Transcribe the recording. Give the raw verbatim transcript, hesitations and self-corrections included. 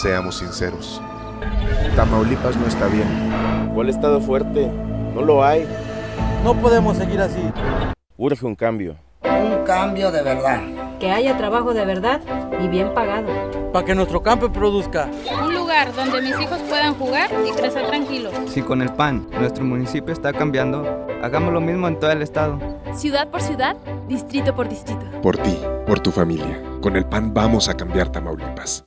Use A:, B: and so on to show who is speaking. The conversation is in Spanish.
A: Seamos sinceros. Tamaulipas no está bien.
B: ¿Cuál estado fuerte? No lo hay.
C: No podemos seguir así.
B: Urge un cambio.
D: Un cambio de verdad.
E: Que haya trabajo de verdad y bien pagado.
C: Para que nuestro campo produzca.
F: Un lugar donde mis hijos puedan jugar y crecer tranquilos.
G: Si con el P A N nuestro municipio está cambiando, hagamos lo mismo en todo el estado.
H: Ciudad por ciudad, distrito por distrito.
A: Por ti, por tu familia. Con el P A N vamos a cambiar Tamaulipas.